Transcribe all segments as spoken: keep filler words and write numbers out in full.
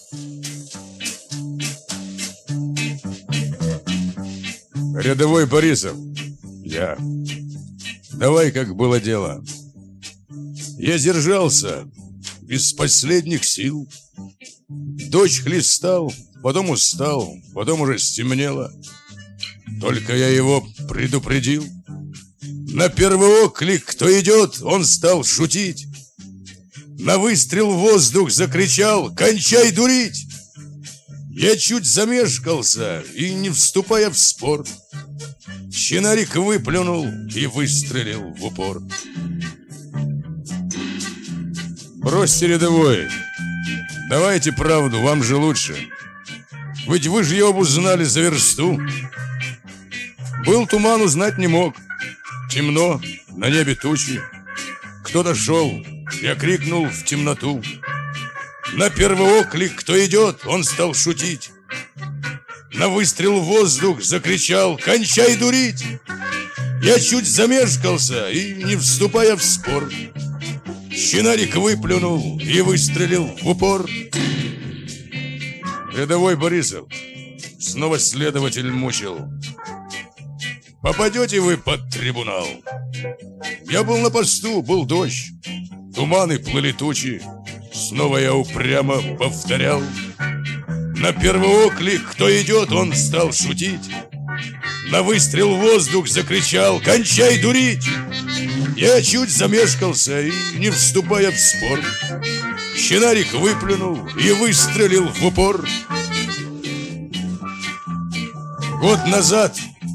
Рядовой Борисов, я. Давай, как было дело. Я держался из последних сил. Дождь хлестал, потом устал, потом уже стемнело. Только я его предупредил. На первый оклик, кто идет, он стал шутить. На выстрел в воздух закричал: «Кончай дурить!» Я чуть замешкался и, не вступая в спор, чинарик выплюнул и выстрелил в упор. Бросьте, рядовой, давайте правду, вам же лучше. Ведь вы же ее узнали за версту. Был туман, узнать не мог. Темно, на небе тучи. Кто-то шел, я крикнул в темноту. На первый оклик, кто идет, он стал шутить. На выстрел в воздух закричал: «Кончай дурить!» Я чуть замешкался и, не вступая в спор, чинарик выплюнул и выстрелил в упор. Рядовой Борисов, снова следователь мучил: попадете вы под трибунал? Я был на посту, был дождь, туманы плыли тучи. Снова я упрямо повторял. На первый оклик, кто идет, он стал шутить. На выстрел в воздух закричал: «Кончай дурить!» Я чуть замешкался и, не вступая в спор, чинарик выплюнул и выстрелил в упор. Год назад,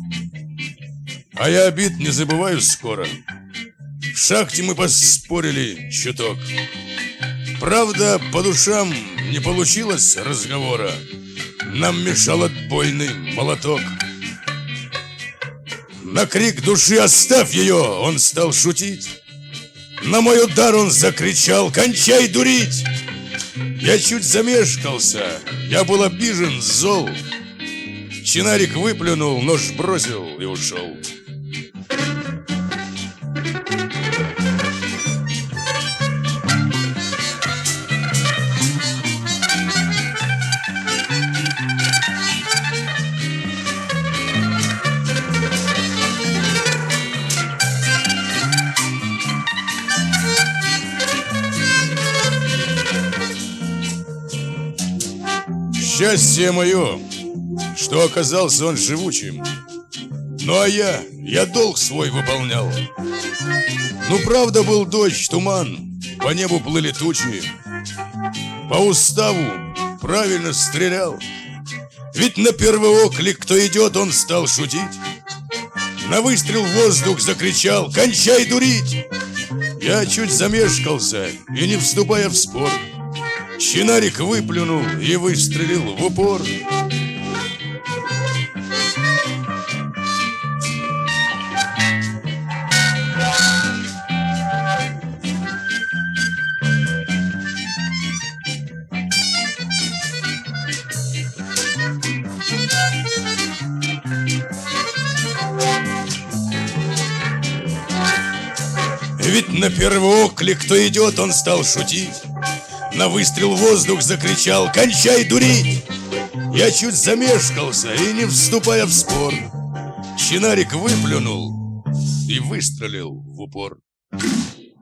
а я обид не забываю скоро, в шахте мы поспорили чуток. Правда, по душам не получилось разговора. Нам мешал отбойный молоток. На крик души: «Оставь ее!» он стал шутить. На мой удар он закричал: «Кончай дурить!» Я чуть замешкался, я был обижен, зол. Чинарик выплюнул, нож бросил и ушел. Счастье мое, что оказался он живучим. Ну а я, я долг свой выполнял. Ну правда, был дождь, туман, по небу плыли тучи. По уставу правильно стрелял. Ведь на первый оклик, кто идет, он стал шутить. На выстрел в воздух закричал: «Кончай дурить!» Я чуть замешкался и, не вступая в спор, чинарик выплюнул и выстрелил в упор. Ведь на первый оклик, кто идет, он стал шутить. На выстрел в воздух закричал: «Кончай дурить!» Я чуть замешкался и, не вступая в спор, чинарик выплюнул и выстрелил в упор.